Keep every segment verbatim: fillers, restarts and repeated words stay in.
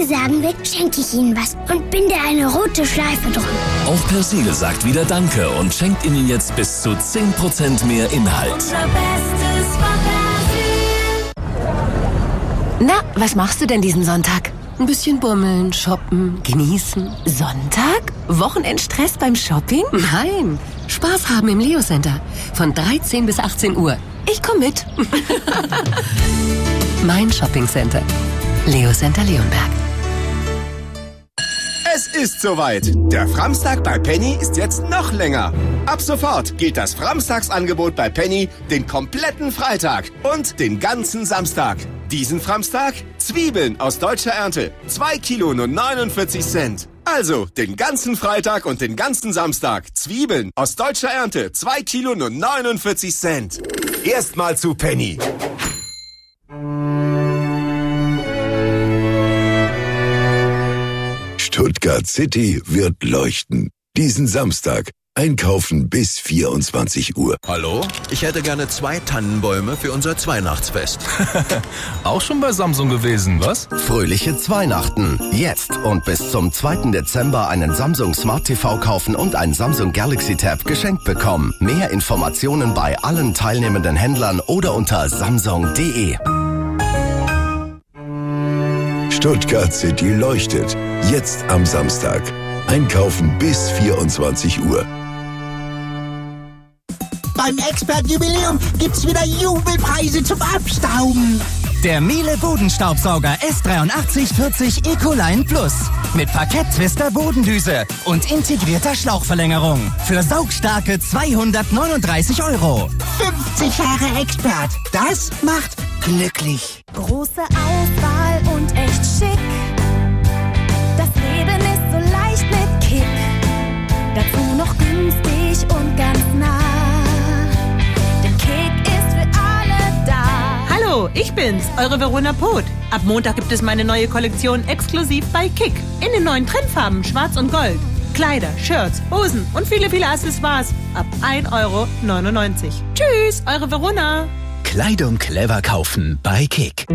Danke sagen will, schenke ich Ihnen was und binde eine rote Schleife drum. Auch Persil sagt wieder Danke und schenkt Ihnen jetzt bis zu zehn Prozent mehr Inhalt. Unser Bestes von Persil. Na, was machst du denn diesen Sonntag? Ein bisschen bummeln, shoppen, genießen. Sonntag? Wochenendstress beim Shopping? Nein, Spaß haben im Leo Center. Von dreizehn bis achtzehn Uhr. Ich komm mit. Mein Shopping-Center. Leo Center Leonberg. Es ist soweit. Der Framstag bei Penny ist jetzt noch länger. Ab sofort gilt das Framstagsangebot bei Penny den kompletten Freitag und den ganzen Samstag. Diesen Framstag Zwiebeln aus deutscher Ernte. Zwei Kilo nur neunundvierzig Cent. Also den ganzen Freitag und den ganzen Samstag. Zwiebeln aus deutscher Ernte. Zwei Kilo nur neunundvierzig Cent. Erstmal zu Penny. Stuttgart City wird leuchten. Diesen Samstag. Einkaufen bis vierundzwanzig Uhr. Hallo? Ich hätte gerne zwei Tannenbäume für unser Zweihnachtsfest. Auch schon bei Samsung gewesen, was? Fröhliche Zweihnachten. Jetzt und bis zum zweiten Dezember einen Samsung Smart T V kaufen und ein Samsung Galaxy Tab geschenkt bekommen. Mehr Informationen bei allen teilnehmenden Händlern oder unter samsung punkt de. Stuttgart City leuchtet. Jetzt am Samstag. Einkaufen bis vierundzwanzig Uhr. Beim Expert-Jubiläum gibt's wieder Jubelpreise zum Abstauben. Der Miele Bodenstaubsauger S dreiundachtzig vierzig Ecoline Plus mit Parkett-Twister Bodendüse und integrierter Schlauchverlängerung für saugstarke zweihundertneununddreißig Euro. fünfzig Jahre Expert. Das macht glücklich. Große Auswahl und echt schick. Das Leben ist so leicht mit Kick. Dazu noch günstig und ganz nah. Denn Kick ist für alle da. Hallo, ich bin's, eure Verona Poth. Ab Montag gibt es meine neue Kollektion exklusiv bei Kick. In den neuen Trendfarben Schwarz und Gold. Kleider, Shirts, Hosen und viele, viele Accessoires. Ab ein Euro neunundneunzig. Tschüss, eure Verona. Kleidung clever kaufen bei Kick.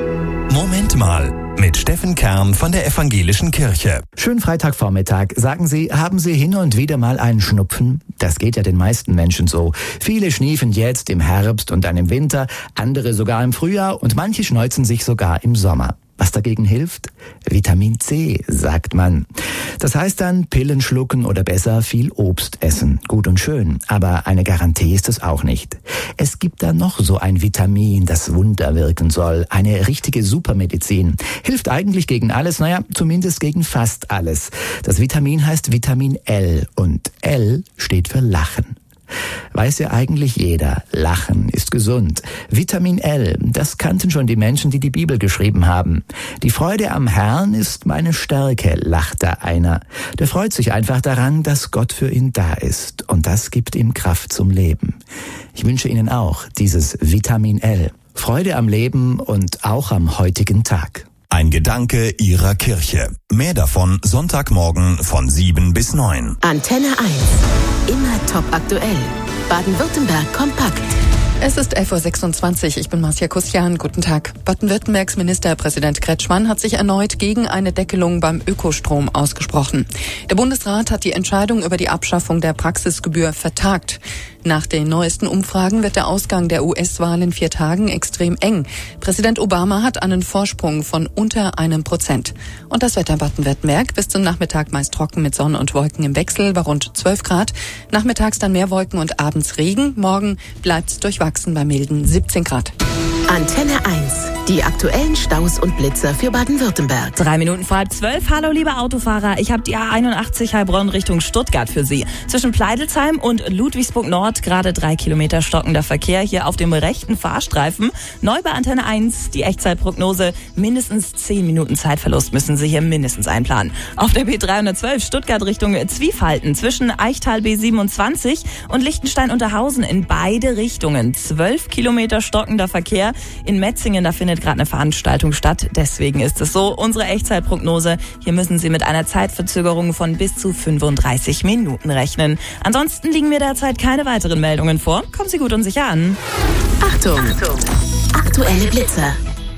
Moment mal. Mit Steffen Kern von der Evangelischen Kirche. Schönen Freitagvormittag. Sagen Sie, haben Sie hin und wieder mal einen Schnupfen? Das geht ja den meisten Menschen so. Viele schniefen jetzt im Herbst und dann im Winter, andere sogar im Frühjahr und manche schneuzen sich sogar im Sommer. Was dagegen hilft? Vitamin C, sagt man. Das heißt dann Pillen schlucken oder besser viel Obst essen. Gut und schön, aber eine Garantie ist es auch nicht. Es gibt da noch so ein Vitamin, das Wunder wirken soll. Eine richtige Supermedizin. Hilft eigentlich gegen alles, naja, zumindest gegen fast alles. Das Vitamin heißt Vitamin L und L steht für Lachen. Weiß ja eigentlich jeder, Lachen ist gesund. Vitamin L, das kannten schon die Menschen, die die Bibel geschrieben haben. Die Freude am Herrn ist meine Stärke, lacht da einer. Der freut sich einfach daran, dass Gott für ihn da ist. Und das gibt ihm Kraft zum Leben. Ich wünsche Ihnen auch dieses Vitamin L. Freude am Leben und auch am heutigen Tag. Ein Gedanke Ihrer Kirche. Mehr davon Sonntagmorgen von sieben bis neun. Antenne eins. Immer top aktuell. Baden-Württemberg kompakt. Es ist elf Uhr sechsundzwanzig. Ich bin Marcia Kussian. Guten Tag. Baden-Württembergs Ministerpräsident Kretschmann hat sich erneut gegen eine Deckelung beim Ökostrom ausgesprochen. Der Bundesrat hat die Entscheidung über die Abschaffung der Praxisgebühr vertagt. Nach den neuesten Umfragen wird der Ausgang der U S-Wahl in vier Tagen extrem eng. Präsident Obama hat einen Vorsprung von unter einem Prozent. Und das Wetter Baden-Württemberg bis zum Nachmittag meist trocken mit Sonne und Wolken im Wechsel bei rund zwölf Grad. Nachmittags dann mehr Wolken und abends Regen. Morgen bleibt's durchwachsen bei milden siebzehn Grad. Antenne eins. Die aktuellen Staus und Blitzer für Baden-Württemberg. Drei Minuten vor halb zwölf. Hallo, liebe Autofahrer. Ich habe die A einundachtzig Heilbronn Richtung Stuttgart für Sie. Zwischen Pleidelsheim und Ludwigsburg Nord gerade drei Kilometer stockender Verkehr hier auf dem rechten Fahrstreifen. Neu bei Antenne eins die Echtzeitprognose. Mindestens zehn Minuten Zeitverlust müssen Sie hier mindestens einplanen. Auf der B dreihundertzwölf Stuttgart Richtung Zwiefalten zwischen Eichtal B siebenundzwanzig und Lichtenstein-Unterhausen in beide Richtungen. zwölf Kilometer stockender Verkehr. In Metzingen, da findet gerade eine Veranstaltung statt. Deswegen ist es so, unsere Echtzeitprognose. Hier müssen Sie mit einer Zeitverzögerung von bis zu fünfunddreißig Minuten rechnen. Ansonsten liegen mir derzeit keine weiteren Meldungen vor. Kommen Sie gut und sicher an. Achtung! Achtung. Aktuelle Blitzer.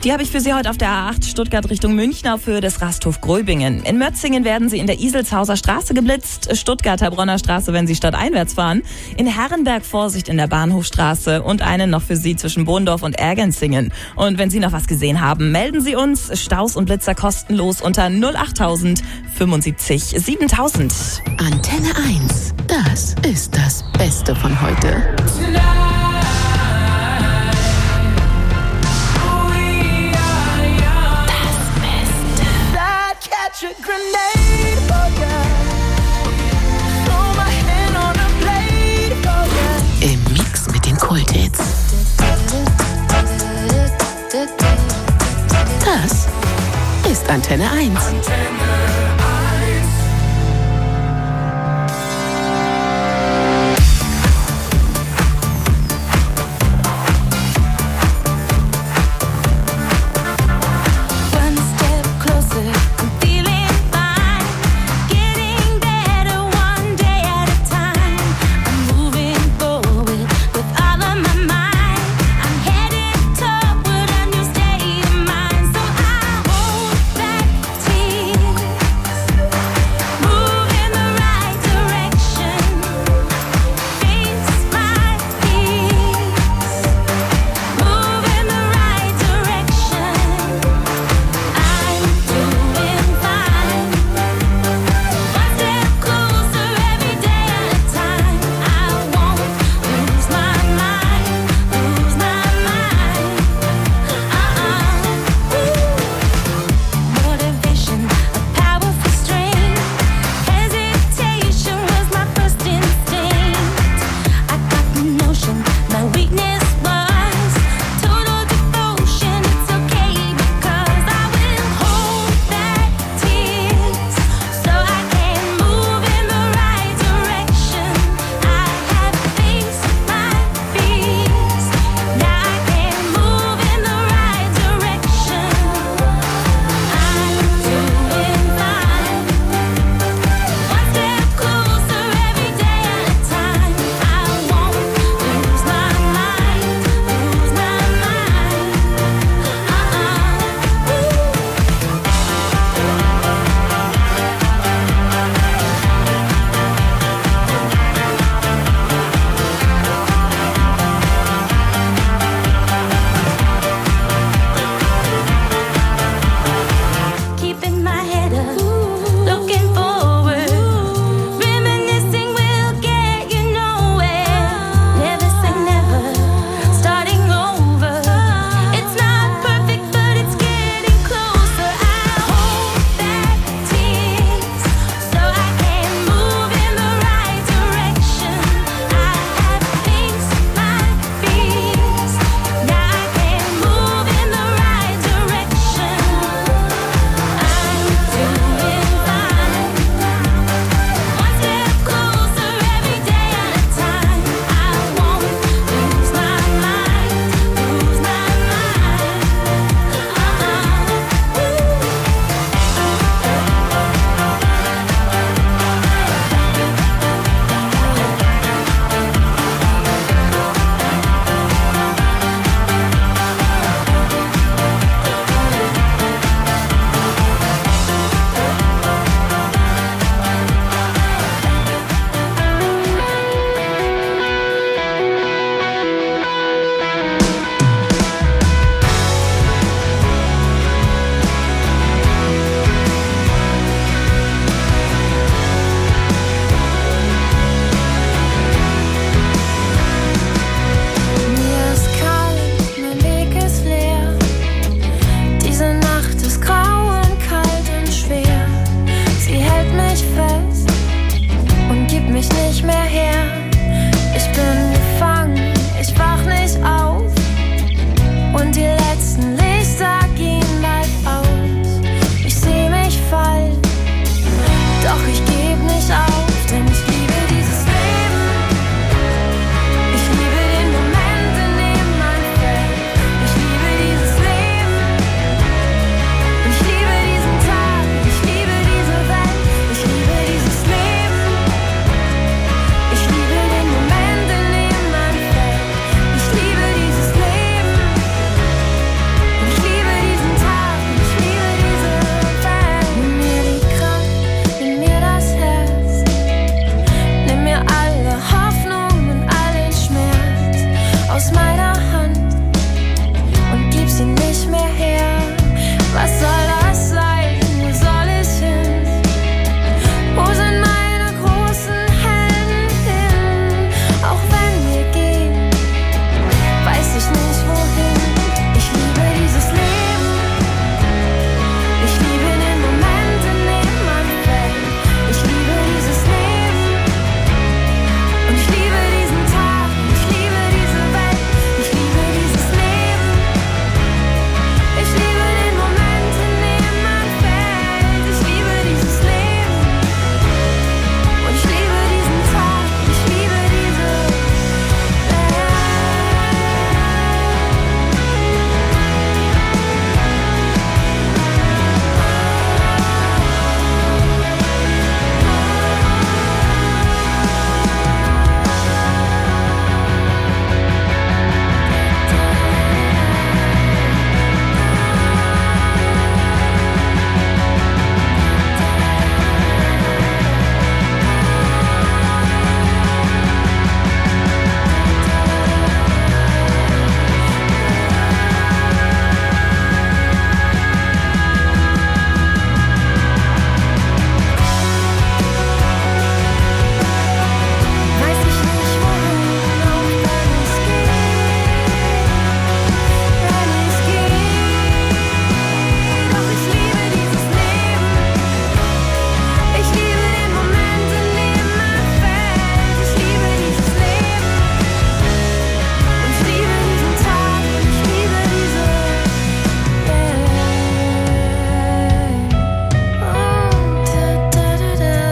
Die habe ich für Sie heute auf der A acht Stuttgart Richtung München auf Höhe des Rasthof Gröbingen. In Mötzingen werden Sie in der Iselshauser Straße geblitzt, Stuttgarter Bronner Straße, wenn Sie stadteinwärts fahren. In Herrenberg Vorsicht in der Bahnhofstraße und einen noch für Sie zwischen Bohndorf und Ergenzingen. Und wenn Sie noch was gesehen haben, melden Sie uns. Staus und Blitzer kostenlos unter null achttausend fünfundsiebzig siebentausend. Antenne eins. Das ist das Beste von heute. Im Mix mit den Kulthits. Das ist Antenne eins. aus meiner Hand und gib sie nicht mehr her. Was soll das sein? Wo soll ich hin? Wo sind meine großen Helden hin? Auch wenn wir gehen, weiß ich nicht wohin. Ich liebe dieses Leben. Ich liebe den Moment, in dem man fällt. Ich liebe dieses Leben. Und ich liebe diesen Tag. Ich liebe diese Welt. Ich liebe dieses Leben. Ich liebe den Moment, in dem man fällt. Ich liebe dieses Leben. Und ich liebe diesen Tag. Ich liebe diese Welt. Weiß ich nicht wohin, auch wenn es geht, wenn es geht. Doch ich liebe dieses Leben. Ich liebe den Moment, in dem man fällt. Ich liebe dieses Leben. Und ich liebe diesen Tag. Und ich liebe diese Welt. Oh, da, da, da, da, da.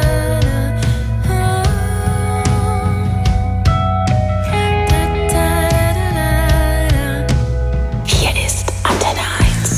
Hier ist Antenne eins.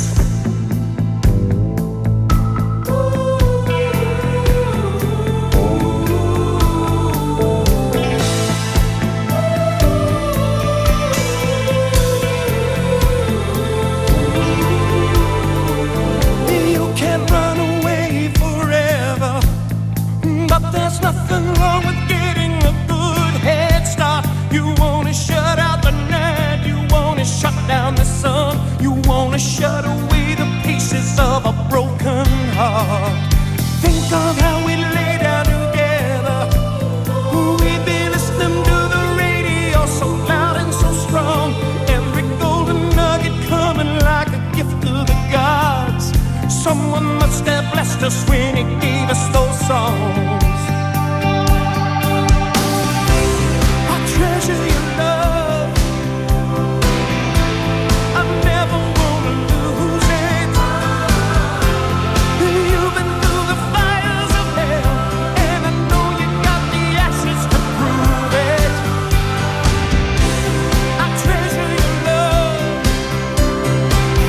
You can run away forever, but there's nothing wrong with getting a good head start. You wanna shut out the night, you wanna shut down the sun, you wanna shut away the pieces of a broken heart. Think of how we lay down together. We've been listening to the radio so loud and so strong. Every golden nugget coming like a gift to the gods. Someone must have blessed us when he gave us those songs. I treasure your love. I never wanna lose it. You've been through the fires of hell, and I know you got the ashes to prove it. I treasure your love.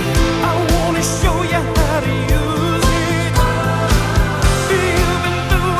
I wanna show you how to use it. You've been through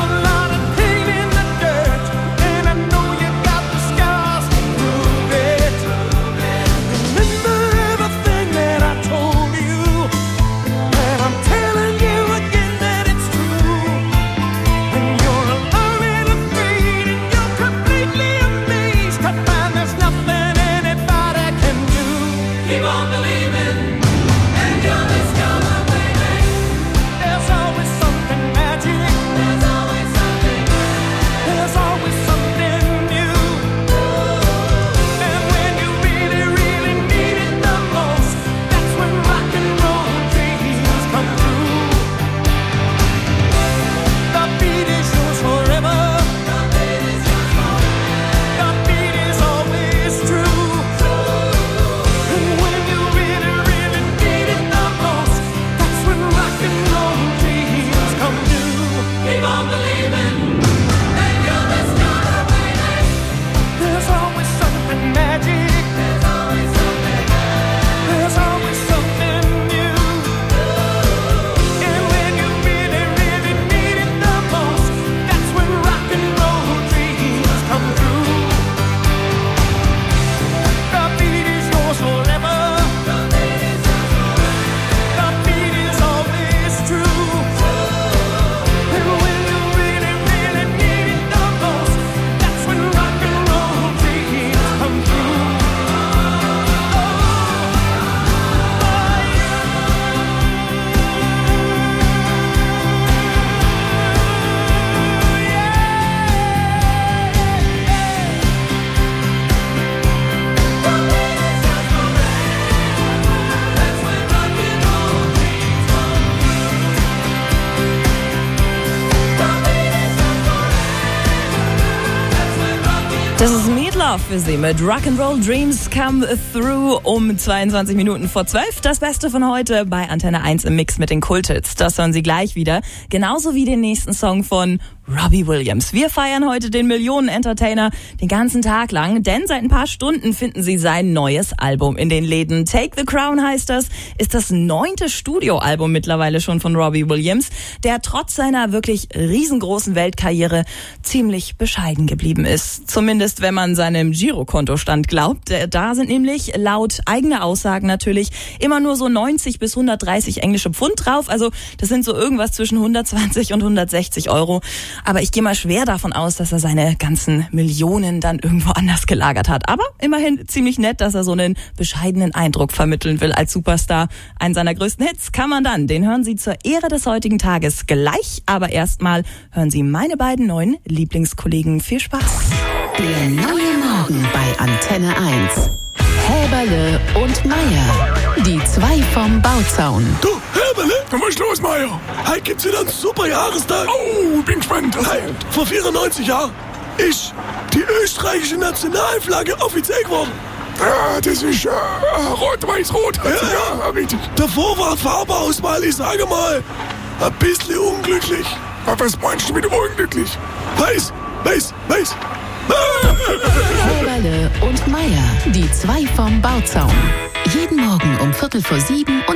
Love für Sie mit Rock'n'Roll Dreams Come Through um zweiundzwanzig Minuten vor zwölf. Das Beste von heute bei Antenne eins im Mix mit den Kulthits. Das hören Sie gleich wieder. Genauso wie den nächsten Song von Robbie Williams. Wir feiern heute den Millionen-Entertainer den ganzen Tag lang, denn seit ein paar Stunden finden Sie sein neues Album in den Läden. Take the Crown heißt das, ist das neunte Studioalbum mittlerweile schon von Robbie Williams, der trotz seiner wirklich riesengroßen Weltkarriere ziemlich bescheiden geblieben ist. Zumindest wenn man seinem Girokontostand glaubt. Da sind nämlich laut eigener Aussagen natürlich immer nur so neunzig bis hundertdreißig englische Pfund drauf. Also das sind so irgendwas zwischen hundertzwanzig und hundertsechzig Euro. Aber ich gehe mal schwer davon aus, dass er seine ganzen Millionen dann irgendwo anders gelagert hat. Aber immerhin ziemlich nett, dass er so einen bescheidenen Eindruck vermitteln will als Superstar. Einen seiner größten Hits kann man dann. Den hören Sie zur Ehre des heutigen Tages gleich. Aber erstmal hören Sie meine beiden neuen Lieblingskollegen. Viel Spaß. Der neue Morgen bei Antenne eins. Häberle und Meier. Die zwei vom Bauzaun. Du, Häberle, was ist los, Meier? Heute gibt's wieder einen super Jahrestag. Oh, bin gespannt. Hey, vor vierundneunzig Jahren ist die österreichische Nationalflagge offiziell geworden. Ja, das ist äh, rot-weiß-rot. Ja, ja, richtig. Davor war Farbauswahl, ich sage mal, ein bisschen unglücklich. Aber was meinst du mit unglücklich? Weiß, weiß, weiß. Häberle und Meier, die zwei vom Bauzaun. Jeden Morgen um Viertel vor sieben und